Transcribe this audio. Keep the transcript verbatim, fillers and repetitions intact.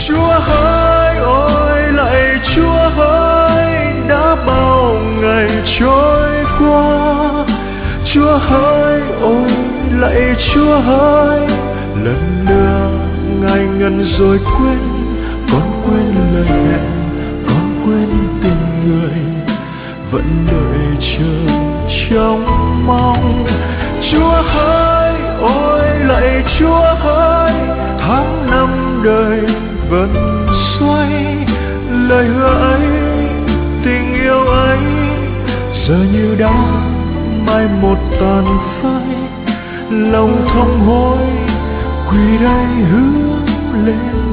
Chúa hỡi, ôi lạy Chúa hỡi, đã bao ngày trôi qua. Chúa hỡi, ôi lạy Chúa hỡi, lần nữa Ngài ngần rồi quên. Con quên lời hẹn, con quên tình người, vẫn đợi chờ trong mong. Chúa hỡi, ôi lạy Chúa hỡi, tháng năm đời vẫn xoay. Lời hứa ấy, tình yêu ấy, giờ như đã mai một tàn phai. Lòng thông hối quỳ đây hướng lên